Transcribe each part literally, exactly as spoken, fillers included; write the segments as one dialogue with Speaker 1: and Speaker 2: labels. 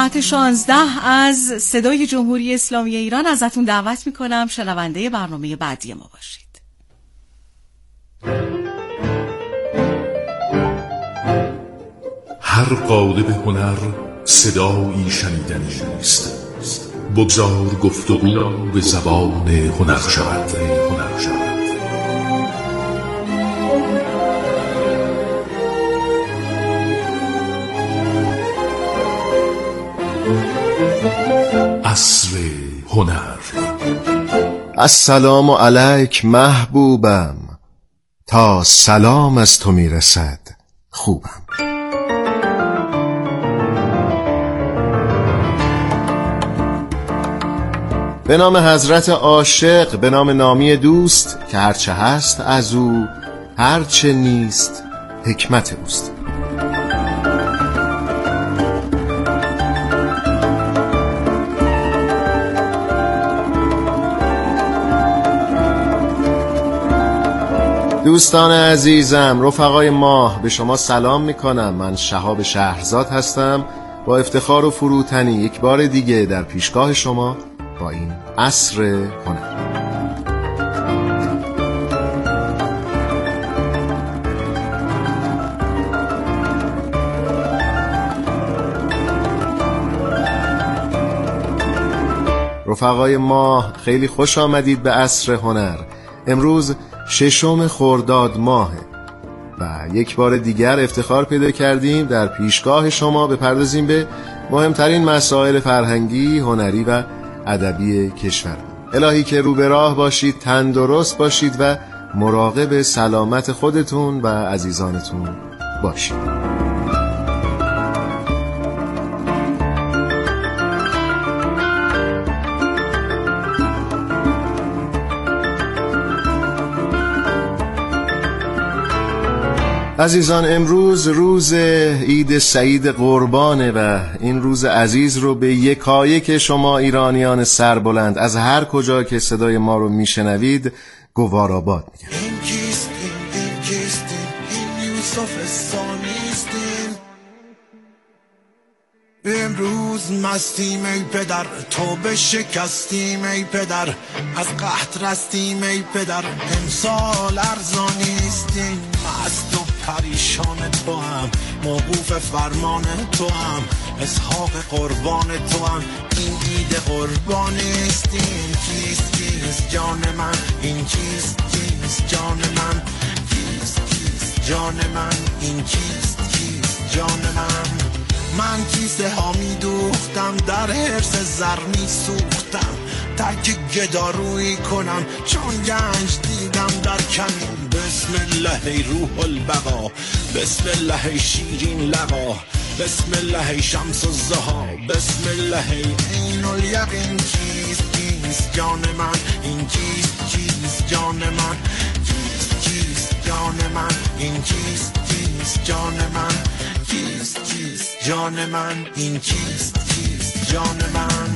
Speaker 1: ساعت شانزده از صدای جمهوری اسلامی ایران ازتون دعوت میکنم شنونده برنامه بعدی ما باشید.
Speaker 2: هر قالب هنر صدایی شنیدنی است. بگذار گفتگو به زبان هنر شود. هنر شود. عصر هنر.
Speaker 3: السلام علیک محبوبم، تا سلام از تو میرسد خوبم. به نام حضرت عاشق، به نام نامی دوست که هرچه هست از او، هرچه نیست حکمت اوست. دوستان عزیزم، رفقای ماه، به شما سلام میکنم. من شهاب شهرزاد هستم، با افتخار و فروتنی یک بار دیگه در پیشگاه شما با این عصر هنر. رفقای ماه، خیلی خوش آمدید به عصر هنر. امروز ششم خرداد ماهه و یک بار دیگر افتخار پیدا کردیم در پیشگاه شما بپردازیم به مهمترین مسائل فرهنگی، هنری و ادبی کشور. الهی که رو به راه باشید، تندرست باشید و مراقب سلامت خودتون و عزیزانتون باشید. عزیزان، امروز روز عید سعید قربانه و این روز عزیز رو به یکایک شما ایرانیان سربلند از هر کجا که صدای ما رو میشنوید گوارآباد میگم.
Speaker 4: این کیستیم، این کیستیم، این یوسف ثانیستیم. امروز مستیم ای پدر، توبه شکستیم ای پدر، از قحط رستیم ای پدر، امسال ارزانیستیم. مست و پریشان تو هم، موقوف فرمان تو هم، اسحاق قربان تو هم، این عید قربانیستیم. کیست کیست جان من، این کیست کیست جان من، کیست کیست جان من، این کیست کیست جان من. من کیسه ها می دوختم، در حرص زر می سوختم، ترک گدارویی کنم چون گنج دیدم در کمین. بسم الله ای روح البقا، بسم الله ای شیرین لقا، بسم الله ای شمس الضحا، بسم الله ای عین الیقین. کیست کیست جان من، این کیست کیست جان من، کیست کیست جان من، این کیست کیست جان من، کیست کیست جان من، این کیست کیست جان من.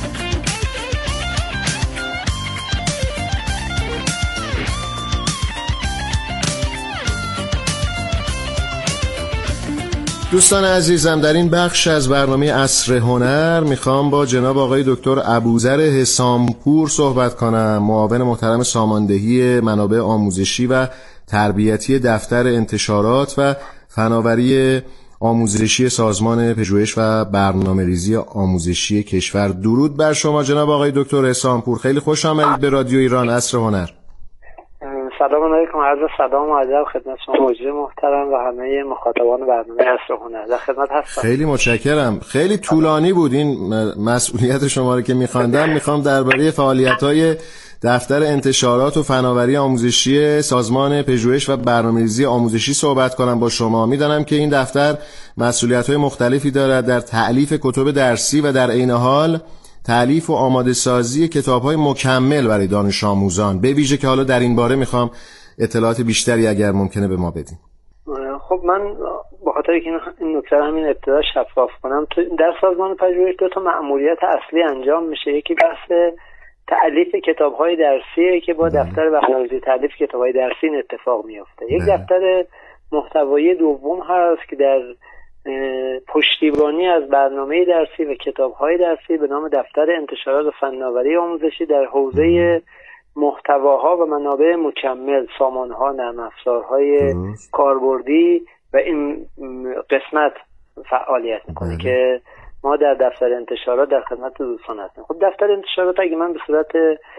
Speaker 3: دوستان عزیزم، در این بخش از برنامه عصر هنر میخوام با جناب آقای دکتر ابوذر حسامپور صحبت کنم، معاون محترم ساماندهی منابع آموزشی و تربیتی دفتر انتشارات و فناوری آموزشی سازمان پژوهش و برنامه‌ریزی آموزشی کشور. درود بر شما جناب آقای دکتر حسامپور، خیلی خوش آمدید به رادیو ایران عصر هنر.
Speaker 5: سلام علیکم، عرض سلام و ادب خدمت شما مجری محترم و همه مخاطبان برنامه عصر هنر. در خدمت هستم.
Speaker 3: خیلی متشکرم. خیلی طولانی بود این مسئولیت شما رو که می‌خواندم. میخوام درباره فعالیت‌های دفتر انتشارات و فناوری آموزشی سازمان پژوهش و برنامه‌ریزی آموزشی صحبت کنم با شما. میدانم که این دفتر مسئولیت‌های مختلفی دارد در تألیف کتب درسی و در عین حال تألیف و آماده سازی کتاب‌های مکمل برای دانش آموزان، به ویژه که حالا در این باره میخوام اطلاعات بیشتری اگر ممکنه به ما بدین.
Speaker 5: خب من به خاطر که این نکته همین ابتدا شفاف کنم، تو در سازمان پژوهش دو تا مأموریت اصلی انجام میشه. یکی بحث تألیف کتاب‌های درسیه که با دفتر برنامه‌ریزی تألیف کتاب‌های درسی این اتفاق میفته. یک دفتر محتوایی دوم هست که در پشتیبانی از برنامه درسی و کتاب‌های درسی به نام دفتر انتشارات و فناوری آموزشی در حوزه محتواها و منابع مکمل، سامانها، نرم افزارهای کاربردی و این قسمت فعالیت میکنه که ما در دفتر انتشارات در خدمت دوستان هستیم. خب دفتر انتشارات اگه من به صورت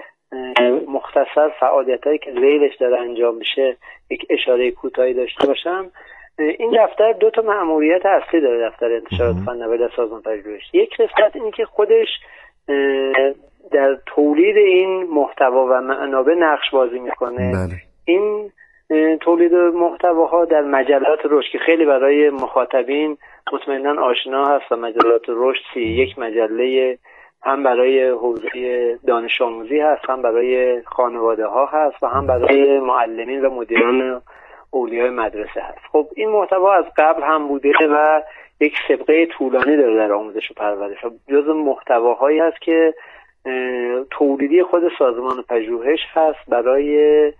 Speaker 5: مختصر فعالیتایی که ذیلش داره انجام میشه یک اشاره کوتاهی داشته باشم، این دفتر دو تا مأموریت اصلی داره. دفتر انتشارات فناوری در سازمان پژوهش، یک قسمت اینه که خودش در تولید این محتوا و منابع نقش بازی میکنه. بله. این تولید محتواها در مجلات رشد که خیلی برای مخاطبین مطمئنا آشنا هست و مجلات رشد سی یک مجله هم برای حوزه دانش آموزی هست، هم برای خانواده ها هست و هم برای معلمین و مدیران اولیای مدرسه هست. خب این محتوا از قبل هم بوده و یک سابقه طولانی داره در آموزش و پرورش. جزو محتواهایی هست که تولیدی خود سازمان پژوهش هست برای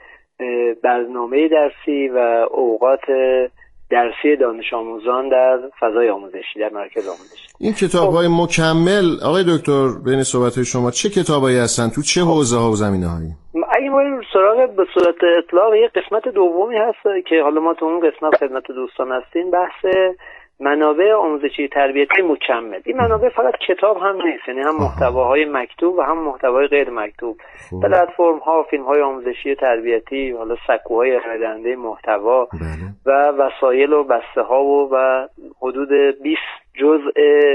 Speaker 5: برنامه درسی و اوقات درسی دانش آموزان در فضای آموزشی در مرکز آموزشی.
Speaker 3: این کتاب‌های خب. مکمل آقای دکتر بین صحبت‌های شما چه کتابایی هستن؟ تو چه حوزه‌ها و زمینه‌هایی؟
Speaker 5: اگه ما سراغ به صورت اطلاق یک قسمت دومی هست که حالا ما تو اون قسمت خدمت دوستان هستیم، بحث منابع آموزشی تربیتی مکمل. این منابع فقط کتاب هم نیست، یعنی هم محتواهای مکتوب و هم محتوای غیر مکتوب، پلتفرم ها، فیلم های آموزشی تربیتی، حالا سکوهای ارائه‌دهنده محتوا و وسایل و بسته ها و, و حدود بیست جزء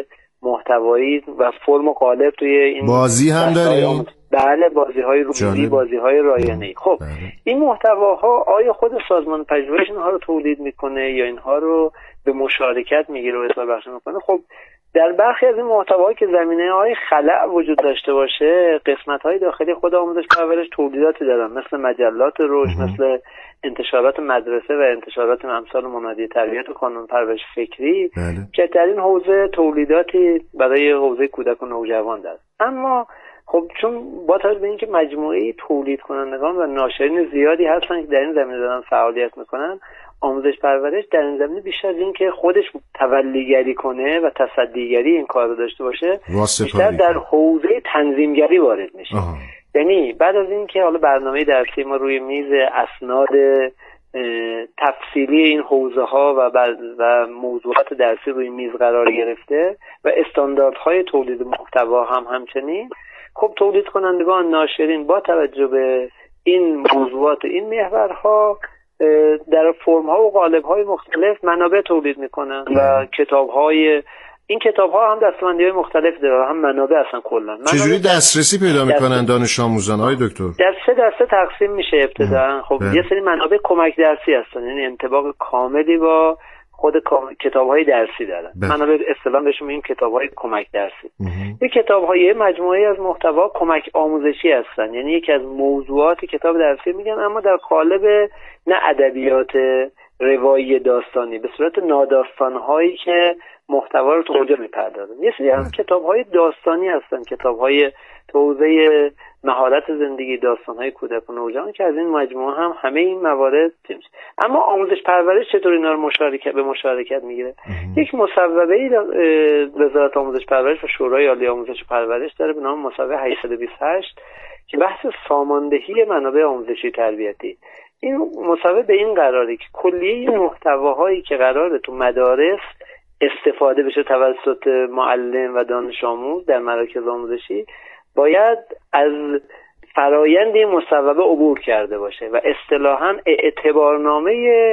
Speaker 5: محتوایی و فرم و قالب توی این
Speaker 3: بازی هم داریم.
Speaker 5: بله، بازی های روزی، بازی های رایانه‌ای. خب بله. این محتواها آیا خود سازمان پژوهش اینها رو تولید میکنه یا اینها رو به مشارکت میگیره و اصلاح بخش میکنه؟ خب در برخی از این محتواهایی که زمینه های خلأ وجود داشته باشه، قسمت های داخلی خود آموزش پرورش تولیداتی دارن، مثل مجلات رشد، مثل انتشارات مدرسه و انتشارات امثال منادی تربیت و کانون پرورش فکری بله. که در این حوزه تولیداتی برای حوزه کودک و نوجوان دارن. اما خب چون با توجه به اینکه مجموعه تولید کنندگان و ناشرین زیادی هستن که در این زمینه دارن فعالیت میکنن، آموزش پرورش در این زمینه بیشتر از این که خودش تولیگری کنه و تصدیگری این کار رو داشته باشه، بیشتر در حوزه تنظیمگری وارد میشه. آه. یعنی بعد از این که حالا برنامه درسی ما روی میز اسناد تفصیلی این حوزه ها و و موضوعات درسی روی میز قرار گرفته و استانداردهای تولید محتوا هم همچنین، خب تولید کنندگان، ناشرین با توجه به این موضوعات، این محورها در فرم‌ها و قالب‌های مختلف منابع تولید میکنن و کتاب‌های این کتاب‌ها هم دسته‌بندی‌های مختلف داره، هم منابع هستن کلا.
Speaker 3: چجوری دسترسی پیدا میکنن دانش آموزان های دکتر؟
Speaker 5: در سه دسته تقسیم میشه ابتدا. خب یه سری منابع کمک درسی هستن، یعنی انطباق کاملی با خود کتاب‌های درسی دارن. منابع اصطلاحاً بهشون میگیم کتاب‌های کمک درسی. این کتاب‌های مجموعه‌ای از محتوا کمک آموزشی هستن، یعنی یکی از موضوعات کتاب درسی میگن، اما در قالب نه ادبیات روایی داستانی، به صورت ناداستان‌هایی که محتوا رو توجیه می‌پردازن. یه سری هم کتاب‌های داستانی هستن، کتاب‌های حوزه مهارت زندگی، داستان‌های کودک و نوجوان که از این مجموعه هم همه این موارد میشه. اما آموزش پرورش چطور اینا رو مشارکت به مشارکت میگیره؟ یک مصوبه‌ای وزارت آموزش پرورش و شورای عالی آموزش و پرورش داره به نام مصوبه هشتصد و بیست و هشت که بحث ساماندهی منابع آموزشی تربیتی. این مصوبه به این قراره که کلیه محتواهایی که قراره تو مدارس استفاده بشه توسط معلم و دانش آموز در مراکز آموزشی باید از فرایند این مصوبه عبور کرده باشه و اصطلاحاً اعتبارنامه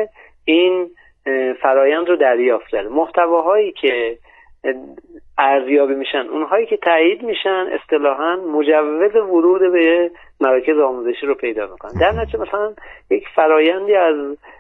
Speaker 5: این فرایند رو دریافت کرده. محتواهایی که ارزیابی میشن، اونهایی که تایید میشن، اصطلاحاً مجوز ورود به مراکز آموزشی رو پیدا میکنن. در نتیجه مثلا یک فرایندی از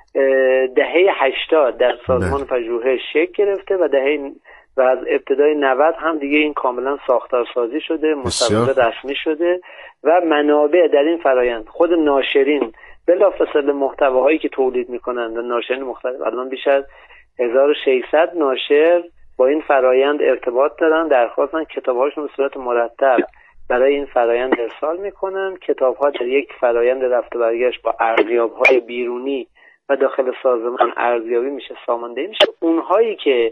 Speaker 5: دهه هشتاد در سازمان پژوهش شکل گرفته و دهه و از ابتدای نود هم دیگه این کاملا ساختارسازی شده، مصوبه رسمی شده و منابع در این فرایند خود ناشرین بلافاصله محتواهایی که تولید میکنند و ناشرین مختلف، الان بیش از هزار و ششصد ناشر با این فرایند ارتباط دارن، درخواستن کتاب‌هاشون به صورت مرتب برای این فرایند ارسال میکنن. کتاب‌ها در یک فرایند رفت و برگشت با ارزیاب‌های بیرونی و داخل سازمان ارزیابی میشه، ساماندهی میشه. اونهایی که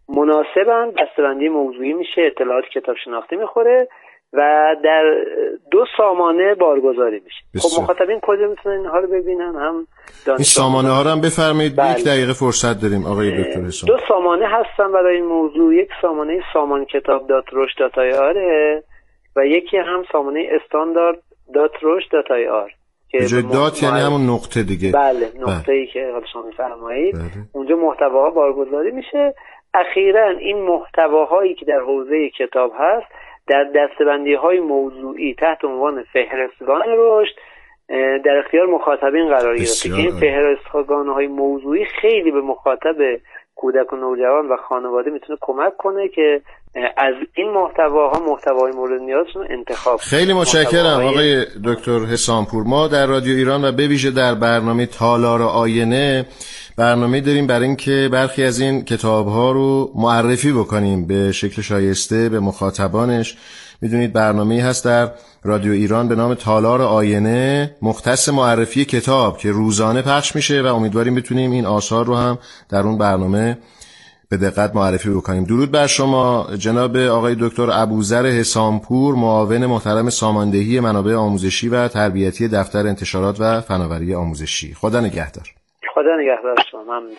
Speaker 5: مناسبن، بسته‌بندی موضوعی میشه، اطلاعات کتاب شناختی میخوره و در دو سامانه بارگذاری میشه. خب مخاطبین کجا میتونن اینها رو ببینن؟ هم
Speaker 3: این سامانه ها رو هم بفرمایید. بله. یک دقیقه فرصت داریم آقای دکتر حسام.
Speaker 5: دو سامانه هستن برای این موضوع. یک سامانه سامان کتاب دات رشد دات آی آر و یکی هم سامانه استاندارد دات رشد دات آی آر
Speaker 3: که جای دات یعنی همون نقطه دیگه.
Speaker 5: بله، نقطه‌ای که حالا شما می‌فرمایید. اونجا محتواها بارگذاری میشه. اخیراً این محتواهایی که در حوزه کتاب هست در دسته‌بندی‌های موضوعی تحت عنوان فهرستگان رشد در اختیار مخاطبین قرار گرفته که این فهرستگان‌های موضوعی خیلی به مخاطب کودک و نوجوان و خانواده میتونه کمک کنه که از این محتواها محتوای مورد نیازشون انتخاب.
Speaker 3: خیلی متشکرم آقای دکتر حسامپور. ما در رادیو ایران و به ویژه در برنامه تالار آینه برنامه داریم برای اینکه برخی از این کتاب‌ها رو معرفی بکنیم به شکل شایسته به مخاطبانش. میدونید برنامه‌ای هست در رادیو ایران به نام تالار آینه مختص معرفی کتاب که روزانه پخش میشه و امیدواریم بتونیم این آثار رو هم در اون برنامه به دقت معرفی بکنیم. درود بر شما جناب آقای دکتر ابوذر حسامپور، معاون محترم ساماندهی منابع آموزشی و تربیتی دفتر انتشارات و فناوری آموزشی. خدا نگهدار.
Speaker 5: خدا نگهدار شما. ممنون.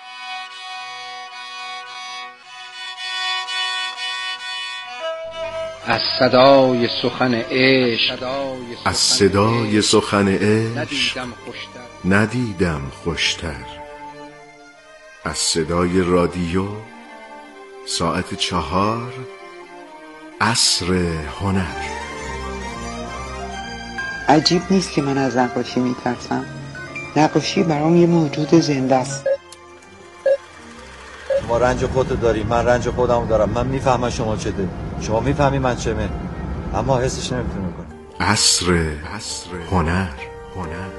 Speaker 6: از صدای سخن عشق
Speaker 2: از صدای سخن عشق ندیدم خوشتر، از صدای رادیو ساعت چهار عصر هنر.
Speaker 7: عجیب نیست که من از نقاشی میترسم. نقاشی برام یه موجود زنده است.
Speaker 8: ما رنج خودتو داری، من رنج خودمو دارم. من میفهمم شما چه داری، شما میفهمی من چمه، اما حسش نمیتونم کنم.
Speaker 2: عصر هنر. هنر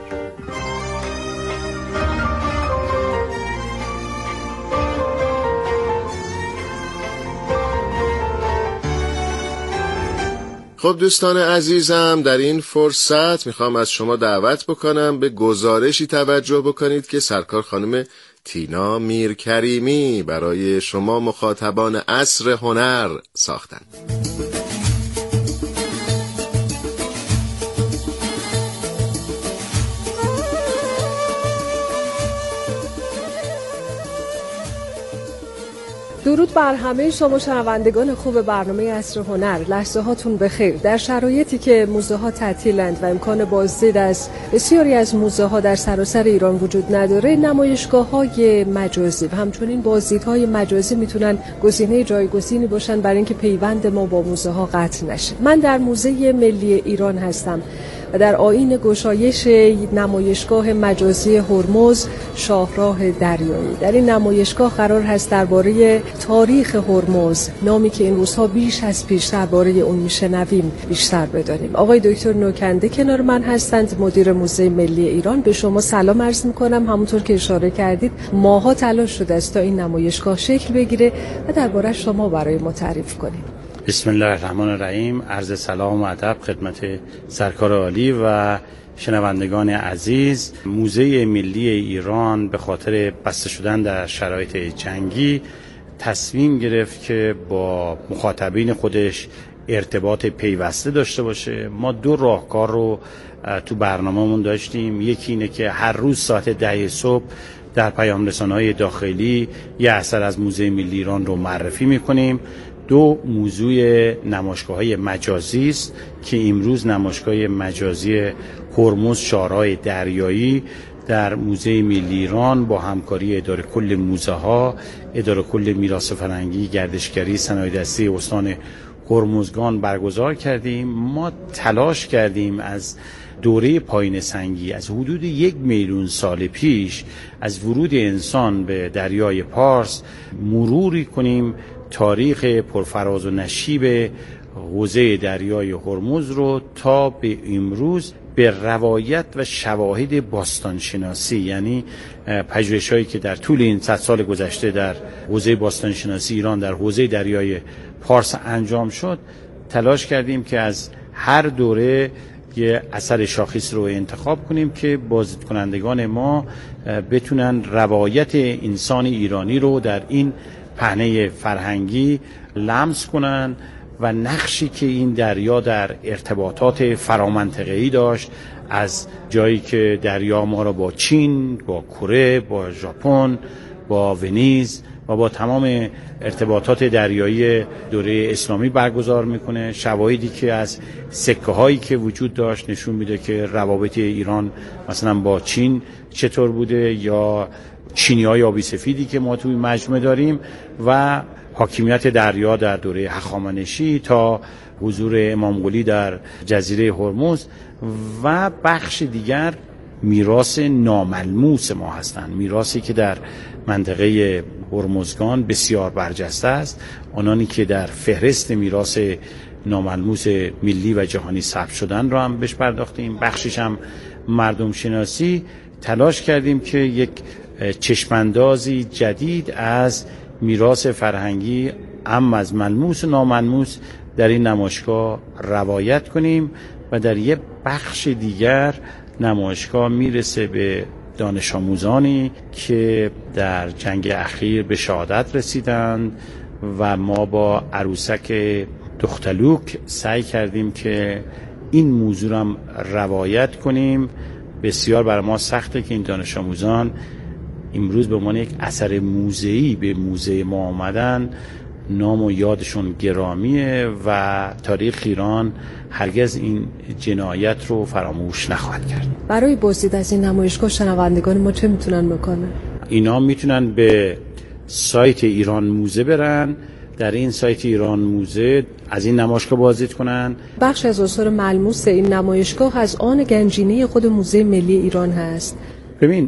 Speaker 3: خب دوستان عزیزم، در این فرصت میخوام از شما دعوت بکنم به گزارشی توجه بکنید که سرکار خانم تینا میرکریمی برای شما مخاطبان عصر هنر ساختند.
Speaker 9: درود بر همه شما شنوندگان خوب برنامه عصر هنر. لحظه هاتون بخیر. در شرایطی که موزه ها تعطیلند و امکان بازدید از بسیاری از موزه ها در سراسر ایران وجود نداره، نمایشگاه های مجازی و همچنین بازدیدهای مجازی میتونن گزینه جایگزینی باشن برای اینکه پیوند ما با موزه ها قطع نشه. من در موزه ملی ایران هستم و در آیین گشایش نمایشگاه مجازی هرمز شاهراه دریایی. در این نمایشگاه قرار هست درباره تاریخ هرمز، نامی که این روزها بیش از پیش درباره اون میشنویم، بیشتر بدانیم. آقای دکتر نوکنده کنار من هستند، مدیر موزه ملی ایران. به شما سلام عرض میکنم. همونطور که اشاره کردید ماها تلاش شده است تا این نمایشگاه شکل بگیره و درباره شما برای ما تعریف کنیم.
Speaker 6: بسم الله الرحمن الرحیم. عرض سلام و ادب خدمت سرکار عالی و شنوندگان عزیز. موزه ملی ایران به خاطر بسته شدن در شرایط جنگی تصمیم گرفت که با مخاطبین خودش ارتباط پیوسته داشته باشه. ما دو راهکار رو تو برنامه‌مون داشتیم. یکی اینه که هر روز ساعت ده صبح در پیام رسانه‌های داخلی یه اثر از موزه ملی ایران رو معرفی می‌کنیم. دو موضوع نمایشگاه‌های مجازی است که امروز نمایشگاه مجازی هرمز شاهراه دریایی در موزه ملی ایران با همکاری اداره کل موزه ها، اداره کل میراث فرهنگی، گردشگری، صنایع دستی استان هرمزگان برگزار کردیم. ما تلاش کردیم از دوره پایین سنگی از حدود یک میلیون سال پیش از ورود انسان به دریای پارس مروری کنیم تاریخ پرفراز و نشیب حوزه دریای هرمز رو تا به امروز به روایت و شواهد باستانشناسی، یعنی پژوهش‌هایی که در طول این صد سال گذشته در حوزه باستانشناسی ایران در حوزه دریای پارس انجام شد، تلاش کردیم که از هر دوره یه اثر شاخص رو انتخاب کنیم که بازدید کنندگان ما بتونن روایت انسان ایرانی رو در این پهنه فرهنگی لمس کنن و نقشی که این دریا در ارتباطات فرامنطقه‌ای داشت، از جایی که دریا ما را با چین، با کره، با ژاپن، با ونیز و با تمام ارتباطات دریایی دوره اسلامی برگزار میکنه. شواهدی که از سکه هایی که وجود داشت نشون میده که روابط ایران مثلا با چین چطور بوده، یا چینی های آبی سفیدی که ما توی مجموعه داریم و حاکمیت دریا در دوره هخامنشی تا حضور امام قلی در جزیره هرمز. و بخش دیگر میراث ناملموس ما هستند، میراثی که در منطقه هرمزگان بسیار برجسته است، آنانی که در فهرست میراث ناملموس ملی و جهانی ثبت شدن را هم بهش پرداختیم. بخشش هم مردم شناسی تلاش کردیم که یک چشماندازی جدید از میراث فرهنگی ام از ملموس و ناملموس در این نمایشگاه روایت کنیم و در یک بخش دیگر نمایشگاه میرسه به دانش آموزانی که در جنگ اخیر به شهادت رسیدند و ما با عروسک دختلوک سعی کردیم که این موضوع هم روایت کنیم. بسیار برای ما سخته که این دانش آموزان امروز به عنوان یک اثر موزه‌ای به موزه ما آمدن. نام و یادشون گرامیه و تاریخ ایران هرگز این جنایت رو فراموش نخواهد کرد.
Speaker 9: برای بازدید از این نمایشگاه شنوندگان ما چه میتونن بکنن؟
Speaker 6: اینا میتونن به سایت ایران موزه برن، در این سایت ایران موزه از این نمایشگاه بازدید کنن.
Speaker 9: بخش از آثار ملموس این نمایشگاه از آن گنجینه خود موزه ملی ایران هست.
Speaker 6: ببین،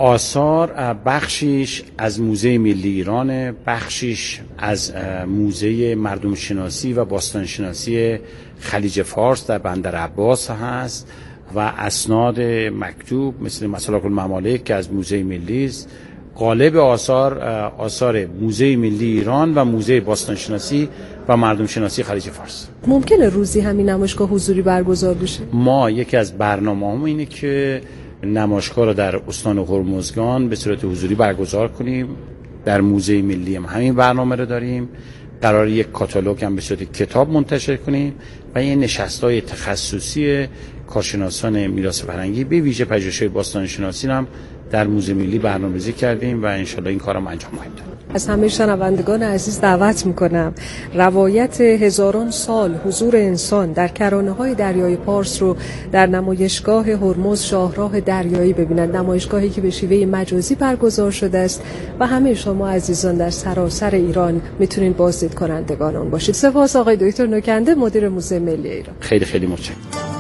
Speaker 6: آثار بخشیش از موزه ملی ایرانه، بخشیش از موزه مردم شناسی و باستان شناسی خلیج فارس در بندر عباس هست و اسناد مکتوب مثل مسالک الممالک که از موزه ملی است. غالب آثار آثار موزه ملی ایران و موزه باستان شناسی و مردم شناسی خلیج فارس.
Speaker 9: ممکنه روزی همین نمایشگاه حضوری برگزار بشه؟
Speaker 6: ما یکی از برنامه‌هامون اینه که نمایشگاه رو در استان هرمزگان به صورت حضوری برگزار کنیم. در موزه ملی هم همین برنامه رو داریم. قرار یک کاتالوگ هم به صورت کتاب منتشر کنیم و این نشست‌های تخصصی کارشناسان میراث فرهنگی به ویژه پژوهش‌های باستان شناسی هم در موزه ملی برنامه‌ریزی کردیم و انشالله این کارم انجام خواهیم داد.
Speaker 9: از همه شنوندگان عزیز دعوت میکنم روایت هزاران سال حضور انسان در کرانه‌های دریای پارس رو در نمایشگاه هرمز شاهراه دریایی ببینند. نمایشگاهی که به شیوه مجازی برگزار شده است و همه شما عزیزان در سراسر ایران میتونید بازدید کنندگان اون باشید. سپاس آقای دکتر نوکنده، مدیر موزه ملی ایران.
Speaker 6: خیلی خیلی متشکرم.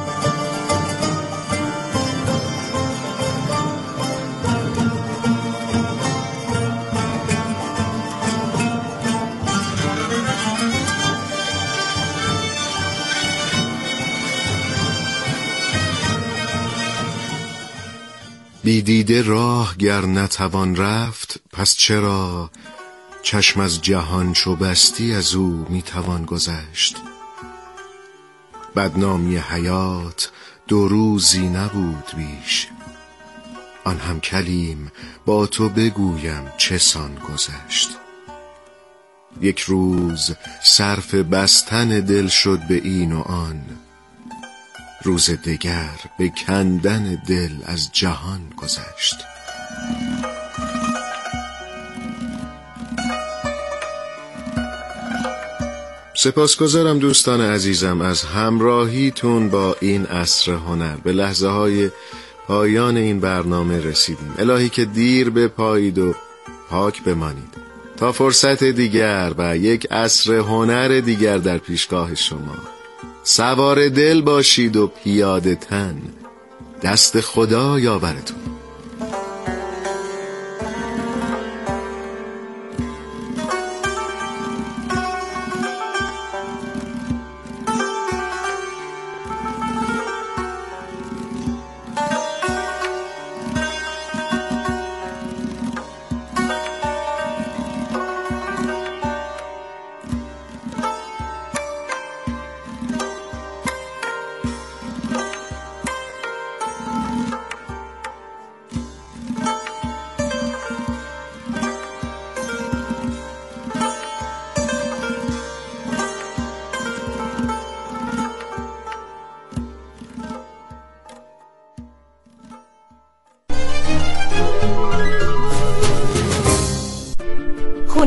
Speaker 3: بیدیده راه گر نتوان رفت، پس چرا چشم از جهان چو بستی از او میتوان گذشت. بدنامی حیات دو روزی نبود بیش، آن هم کلیم با تو بگویم چه سان گذشت. یک روز صرف بستن دل شد به این و آن، روز دگر به کندن دل از جهان گذشت. سپاسگزارم دوستان عزیزم از همراهیتون با این عصر هنر. به لحظه های پایان این برنامه رسیدیم. الهی که دیر بپایید و پاک بمانید تا فرصت دیگر و یک عصر هنر دیگر در پیشگاه شما. سوار دل باشید و پیاده تن، دست خدا یاورتون.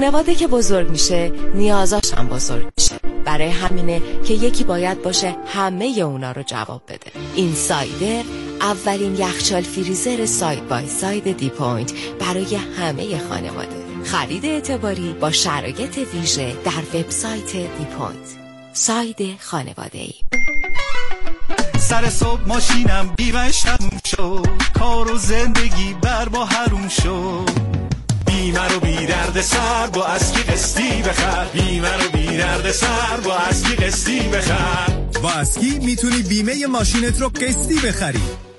Speaker 10: خانواده که بزرگ میشه نیازاش هم بزرگ میشه. برای همینه که یکی باید باشه همه اونا رو جواب بده. این سایدر اولین یخچال فریزر ساید بای ساید دی پوینت برای همه خانواده. خرید اعتباری با شرایط ویژه در وبسایت دی پوینت. ساید خانواده‌ای.
Speaker 11: سر صبح ماشینم بیمش تموم شد، کار و زندگی بر ما حروم شد. بیمه رو بی درد سر با اسکی قسطی بخر، بیمه رو بی درد سر با اسکی قسطی بخر.
Speaker 12: با اسکی میتونی بیمه ماشینت رو قسطی بخری.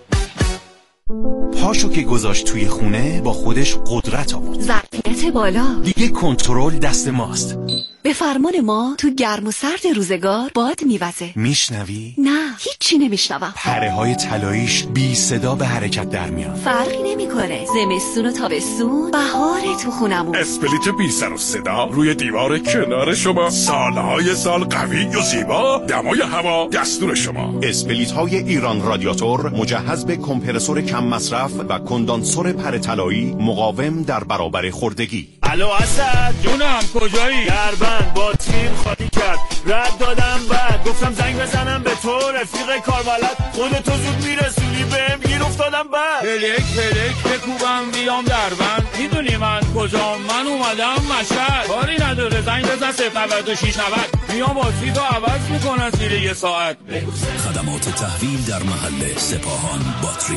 Speaker 13: پاشو که گذاشت توی خونه با خودش قدرت آورد.
Speaker 14: ظرفیت بالا،
Speaker 13: دیگه کنترل دست ماست.
Speaker 14: به فرمان ما تو گرم و سرد روزگار باد میوزه.
Speaker 13: میشنوی؟
Speaker 14: نه هیچی نمیشنوم.
Speaker 13: پره های طلاییش بی صدا به حرکت در میان.
Speaker 14: فرقی نمیکنه زمستون و تابستون، بهار تو خونمون.
Speaker 15: اسپلیت بی سر و صدا روی دیوار کنار شما، سالهای سال قوی و زیبا، دمای هوا دستور شما.
Speaker 16: اسپلیت های ایران رادیاتور مجهز به کمپرسور کم مصرف و کندانسور پره طلایی مقاوم در برابر خوردگی.
Speaker 17: الو اسد جونم کجایی؟ دربند با تیم خالی کرد، رد دادم بعد گفتم زنگ بزنم به تو رفیق کاربلد، خودتو زود میرسونی بهم گیر افتادم بعد.
Speaker 18: هلک هلک بکوبم بیام دربند، میدونی من کجام؟ من اومدم مشهد. کاری نداره زنگ بزن صفر نود و شش نود، میام بازیتو عوض میکنن زیر یه ساعت.
Speaker 19: خدمات تحویل در محل سپاهان باتری.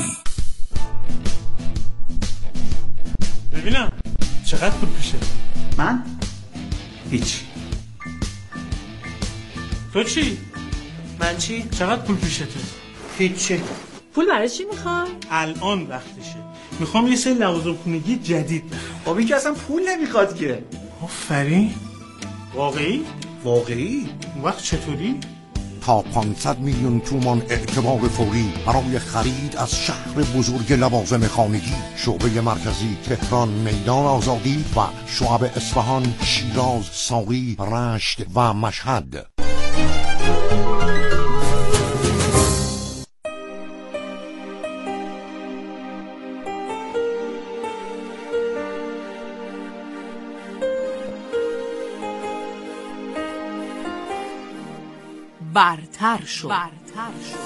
Speaker 17: ببینم چقدر پول پیشه؟
Speaker 20: من؟ هیچ.
Speaker 17: تو چی؟
Speaker 20: من چی؟
Speaker 17: چقدر پول پیشته؟
Speaker 20: هیچی.
Speaker 14: پول برای چی میخوای؟
Speaker 17: الان وقتشه، میخوام یه سری لوازم خونگی جدید بخرم.
Speaker 20: بابی که اصلا پول نمیخواد که.
Speaker 17: آفرین. واقعی؟
Speaker 20: واقعی؟
Speaker 17: اون وقت چطوری؟
Speaker 21: تا پانصد میلیون تومان اعتبار فوری برای خرید از شهر بزرگ لوازم خانگی. شعبه مرکزی تهران میدان آزادی و شعب اصفهان، شیراز، ساقی، رشت و مشهد.
Speaker 1: برتر شد. برتر شد.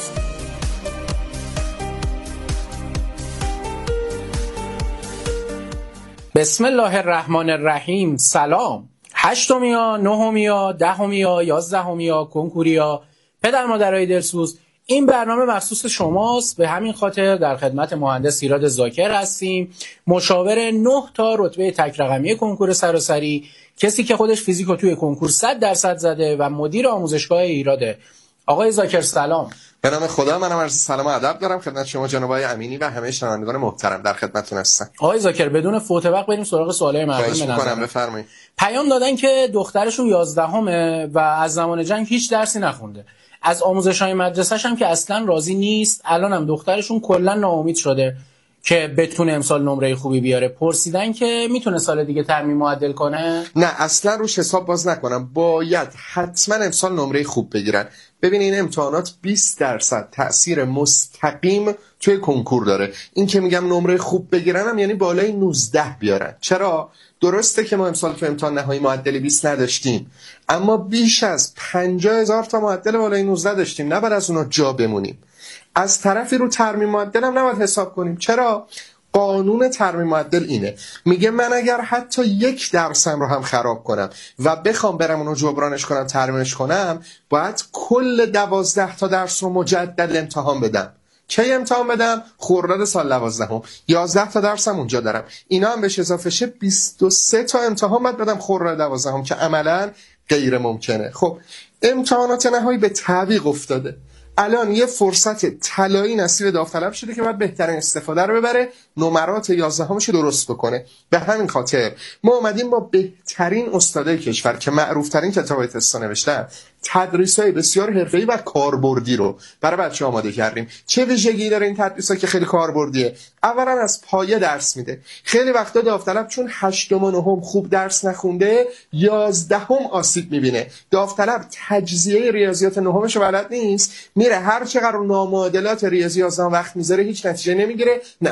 Speaker 22: بسم الله الرحمن الرحیم. سلام. هشتمیا، نهمیا، دهمیا، یازدهمیا، کنکوریا، پدر مادرای دلسوز، این برنامه مخصوص شماست. به همین خاطر در خدمت مهندس ایراد زاکر هستیم، مشاور نه تا رتبه تک رقمی کنکور سراسری، کسی که خودش فیزیکو توی کنکور صد درصد زده و مدیر آموزشگاه ایراده. آقای زاکر سلام.
Speaker 23: به نام خدا، منم عرض سلام و ادب دارم خدمت شما جناب آقای امینی و همه شنوندگان محترم، در خدمتتون هستم.
Speaker 22: آقای زاکر بدون فوت وقت بریم سراغ سوالای مردم.
Speaker 23: خواهش می‌کنم، بفرمایید.
Speaker 22: پیام دادن که دخترشون یازدهمه و از زمان جنگ هیچ درسی نخونده. از آموزش‌های مدرسه‌ش هم که اصلا راضی نیست. الان هم دخترشون کلا ناامید شده که بتونه امسال نمره خوبی بیاره. پرسیدن که میتونه سال دیگه ترمیم معدل کنه؟
Speaker 23: نه، اصلا روش حساب باز نکنم. باید حتما امسال نمره خوب بگیرن. ببین این امتحانات بیست درصد تأثیر مستقیم توی کنکور داره. این که میگم نمره خوب بگیرن هم یعنی بالای نوزده بیارن. چرا؟ درسته که ما امسال تو امتحان نهایی معدل بیست نداشتیم، اما بیش از پنجاه هزار تا معدل بالای نوزده داشتیم. نباید از اونا جا بمونیم. از طرفی رو ترمیم معدل هم نباید حساب کنیم. چرا؟ قانون ترمیم معدل اینه، میگه من اگر حتی یک درسم رو هم خراب کنم و بخوام برم اونو جبرانش کنم، ترمیمش کنم، باید کل دوازده تا درس رو مجدد امتحان بدم. کی امتحان بدم؟ خرداد سال دوازدهم. یازده تا درسم اونجا دارم، اینا هم بهش اضافه شه بیست و سه تا امتحان باید بدم خرداد دوازدهم که عملاً غیر ممکنه. خب امتحانات نهایی به تعویق افتاده. الان یه فرصت طلایی نصیب داوطلب شده که باید بهترین استفاده رو ببره، نمرات یازدهمش رو درست بکنه. به همین خاطر ما اومدیم با بهترین استادای کشور که معروف‌ترین کتابای تست نوشتن، تدریس‌های بسیار حرفه‌ای و کاربردی رو برای بچه‌ها آماده کردیم. چه ویژگی داره این تدریس‌ها که خیلی کاربردیه؟ اولا از پایه درس میده. خیلی وقتا داوطلب چون هشتم و نهم خوب درس نخونده، یازدهم آسیب میبینه. داوطلب تجزیه ریاضیات نهمش رو بلد نیست، میره هر چقدر نامعادلات ریاضی یازدهم وقت میذاره هیچ نتیجه نمیگیره. نه،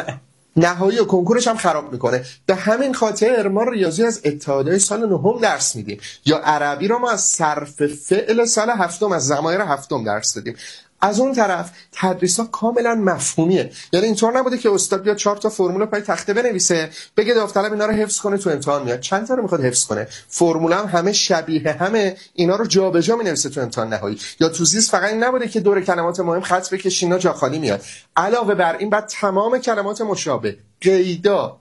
Speaker 23: نهایی و کنکورش هم خراب میکنه. به همین خاطر ما ریاضی از اتحادیه سال نهم درس میدیم، یا عربی رو ما از صرف فعل سال هفتم، از ضمایر هفتم درس دادیم. از اون طرف تدریس‌ها کاملا مفهومیه، یعنی اینطور نبوده که استاد بیاد چهار تا فرمول پای تخته بنویسه بگه داوطلب اینا رو حفظ کنه تو امتحان میاد. چند تا رو میخواد حفظ کنه؟ فرمول هم همه شبیه همه، اینا رو جابجا مینویسه تو امتحان نهایی. یا تو زیست فقط این نبوده که دور کلمات مهم خط بکشین اینا جا خالی میاد. علاوه بر این بعد تمام کلمات مشابه، قیدا،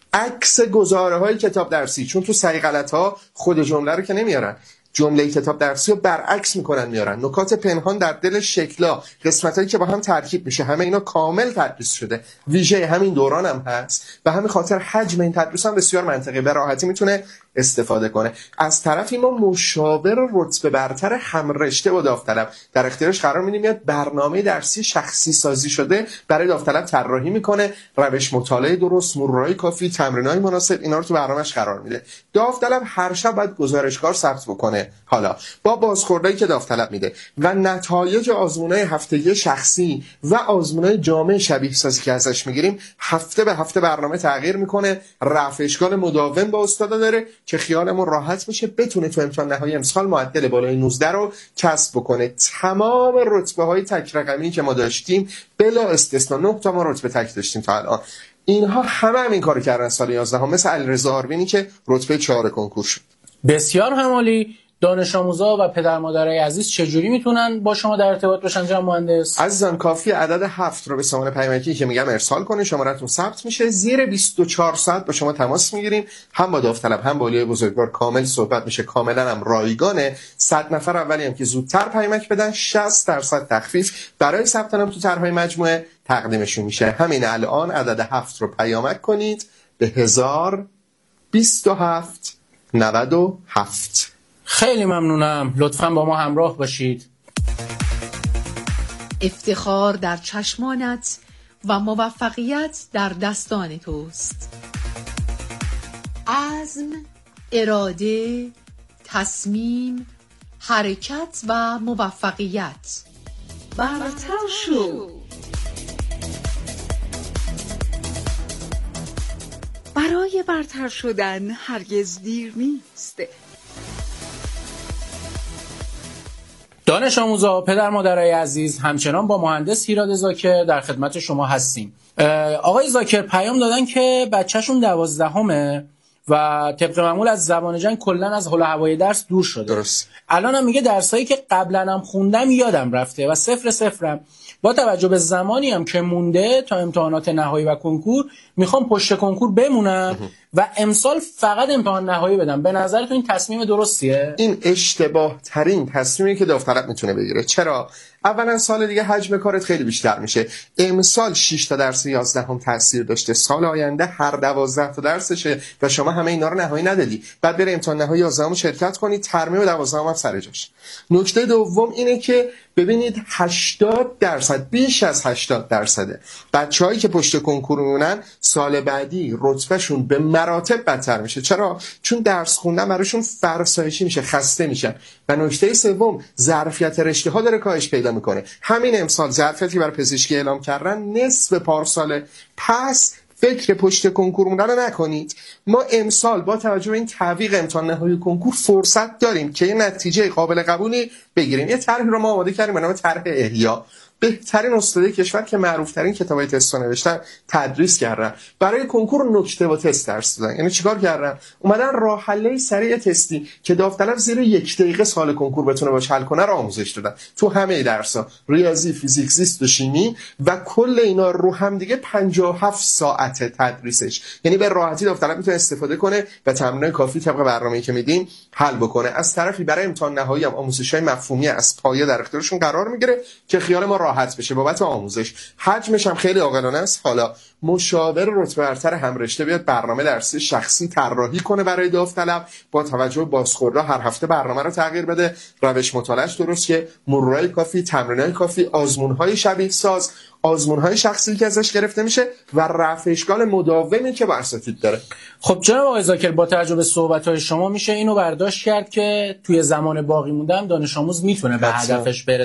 Speaker 23: عکس گزاره‌های کتاب درسی، چون تو صحیح غلط‌ها خود جمله رو که نمیارن، جمله کتاب درسی رو برعکس میکنن میارن، نکات پنهان در دل شکلا، قسمتایی که با هم ترکیب میشه، همه اینا کامل تدریس شده. ویژه همین دوران هم هست و همین خاطر حجم این تدریس هم بسیار منطقی، به راحتی میتونه استفاده کنه. از طرفی ما مشاور رتبه برتر همرشته با داوطلب در اختیارش قرار میدیم، میاد برنامه درسی شخصی سازی شده برای داوطلب طراحی میکنه، روش مطالعه درست، مرورای کافی، تمرینای مناسب، اینا رو تو برنامه‌اش قرار میده. داوطلب هر شب باید گزارشگار ثبت بکنه، حالا با بازخوردایی که داوطلب میده و نتایج آزمونای هفتگی شخصی و آزمونای جامع شبیه سازی که ازش میگیریم هفته به هفته برنامه تغییر میکنه. رفع اشکال مداوم با استادا داره که خیالمون راحت میشه بتونه تو امتحان نهایی امسال معدل بالای نوزده رو کسب بکنه. تمام رتبه های تک رقمی که ما داشتیم بلا استثنا، نه تا ما رتبه تک داشتیم تا الان، اینها همه همین کارو کردن سال یازده هم، مثل علیرضا آروینی که رتبه چهار کنکور شد.
Speaker 22: بسیار همالی. دانش آموزا و پدر مادرای عزیز چجوری میتونن با شما در ارتباط باشن جناب مهندس؟
Speaker 23: عزیزان کافی عدد هفت رو به سامان پیامکی که میگم ارسال کنید، شماره‌تون ثبت میشه، زیر بیست و چهار ساعت با شما تماس میگیریم، هم با داوطلب هم با اولیای بزرگوار کامل صحبت میشه، کاملا هم رایگانه. صد نفر اولی هم که زودتر پیامک بدن شصت درصد تخفیف برای ثبت نام تو طرح‌های مجموعه تقدیمشون میشه. همین الان عدد هفت رو پیامک کنید به هزار بیست و هفت نود و هفت.
Speaker 22: خیلی ممنونم، لطفاً با ما همراه باشید.
Speaker 4: افتخار در چشمانت و موفقیت در دستان توست. عزم، اراده، تصمیم، حرکت و موفقیت. برتر شو. برای برتر شدن هرگز دیر نیست.
Speaker 22: دانش آموزا، پدر مادرای عزیز، همچنان با مهندس هیراد زاکر در خدمت شما هستیم. آقای زاکر پیام دادن که بچهشون دوازدهمه و طبق معمول از زبان جنگ کلا از حول و هوای درس دور شده.
Speaker 23: درست.
Speaker 22: الان هم میگه درسایی که قبلا هم خوندم یادم رفته و صفر صفرم. با توجه به زمانی هم که مونده تا امتحانات نهایی و کنکور میخوام پشت کنکور بمونم و امسال فقط امتحان نهایی بدم. به نظرتون این تصمیم درستیه؟
Speaker 23: این اشتباه ترین تصمیمی که داوطلب میتونه بگیره. چرا؟ اولا سال دیگه حجم کارت خیلی بیشتر میشه. امسال شش تا درس یازدهم تاثیر داشته، سال آینده هر دوازده تا درسشه و شما همه اینا رو نهایی ندادی. بعد بره امتحان نهایی یازدهم شرکت کنید، ترمیم دوازدهم هم سر جاش. نکته دوم اینه که ببینید هشتاد درصد، بیش از هشتاد درصده بچه‌هایی که پشت کنکور میمونن سال بعدی رتبهشون به مراتب بدتر میشه. چرا؟ چون درس خوندن براشون فرسایشی میشه، خسته میشن. و نکته سوم، ظرفیت رشته ها داره کاهش پیدا میکنه. همین امسال ظرفیتی برای پزشکی اعلام کردن نصف پارساله. پس فکر پشت کنکور موندن رو نکنید. ما امسال با توجه به این تعویق امتحان نهایی کنکور فرصت داریم که یه نتیجه قابل قبولی بگیریم. یه طرحی رو ما آماده کردیم به نام طرح احیا. بهترین استادای کشور که معروف‌ترین کتابای تست رو نوشتن تدریس کردن، برای کنکور نکته و تست درس دادن. یعنی چیکار کردن؟ اومدن راه حل سریع تستی که داوطلب زیر یک دقیقه سوال کنکور بتونه باش حل کنه رو آموزش دادن تو همه درس‌ها، ریاضی، فیزیک، زیست و شیمی، و کل اینا رو هم دیگه پنجاه و هفت ساعت تدریسش. یعنی به راحتی داوطلب میتونه استفاده کنه و تمرین کافی طبق برنامه‌ای که میدیم حل بکنه. از طرفی برای امتحان نهایی هم آموزش‌های مفهومی از پایه در اختیارشون قرار میگیره که خیال ما راحت بشه بابت آموزش. حجمش هم خیلی عاقلانه است. حالا مشاور رتبه برتر همرشته بیاد برنامه درسی شخصی طراحی کنه برای داوطلب، با توجه به بازخوردها هر هفته برنامه رو تغییر بده، روش مطالعهش درست که مرورای کافی، تمرینای کافی، آزمون‌های شبیه ساز، آزمون‌های شخصی که ازش گرفته میشه و رفع اشکال مداومی که با اساتید داره.
Speaker 22: خب جناب آقای زاکر، با توجه به صحبت‌های شما میشه اینو برداشت کرد که توی زمان باقی موندم دانش آموز میتونه به هدفش برسه.